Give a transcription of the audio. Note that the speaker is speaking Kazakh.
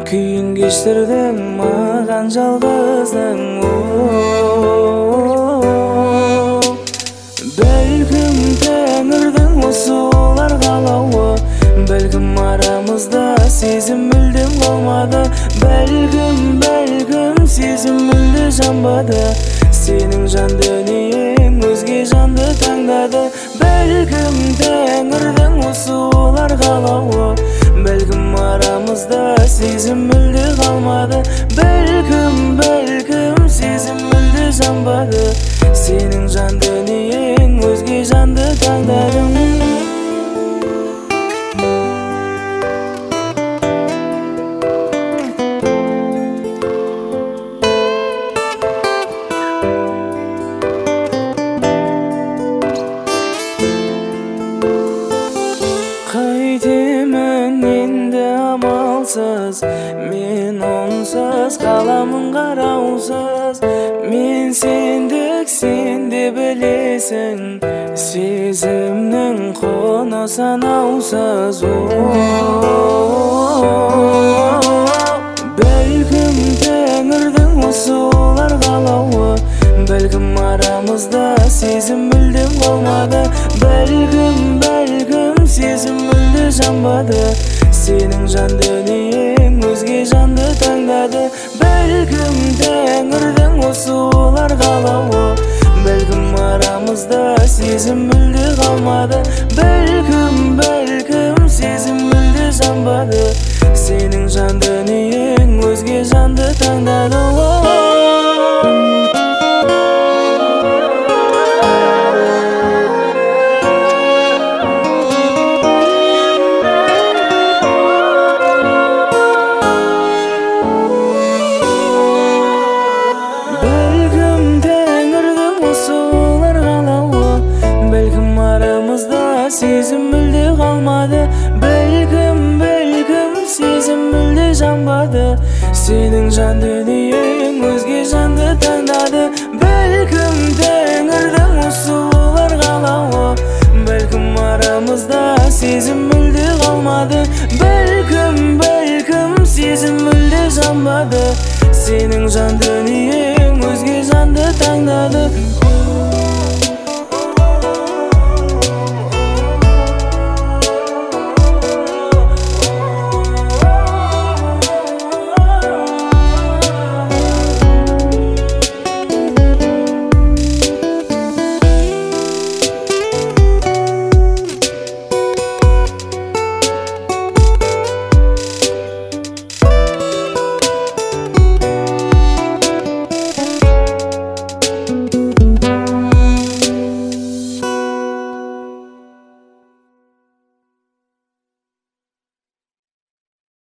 Kүйün кештірдің маған жалғыздың. Бәлкім тәңірдің осы олар қалауы, бәлкім арамызда сезім мүлдем қалмады. Бәлкім сезім мүлде жанбады. Сенің жан дүниең өзге жанды таңдады. Бәлкім тәңірдің осы олар қалауы, бәлкім арамызда сезім мүлде қалмады. Бәлкім сезім мүлде жанбады. Сенің жан дүниең өзге жанды таңдадың. Қайтемін енді амалсыз, мен онсыз қаламын қараусыз. Мен сендік, сен де білесің, сезімнің құны санаусыз. Бәлкім тәңірдің осы олар қалауы, бәлкім арамызда сезім мүлдем қалмады. Бәлкім сезім мүлде жанбады. Сенің жан дүниең өзге жанды таңдады. Бәлкім тәңірдің осы олар қалауы, бәлкім арамызда сезім мүлде қалмады. Бәлкім сезім мүлде жанбады. Сенің жан дүниең өзге жанды таңдады. Бәлкім арамызда сезім мүлде қалмады. Бәлкім сезім мүлде жанбады. Сенің жан дүниең өзге жанды таңдады. Бәлкім тәңірдің осы олар қалауы, бәлкім арамызда сезім мүлде қалмады. Бәлкім сезім мүлде жанбады. Сенің жан дүниең өзге жанды таңдады.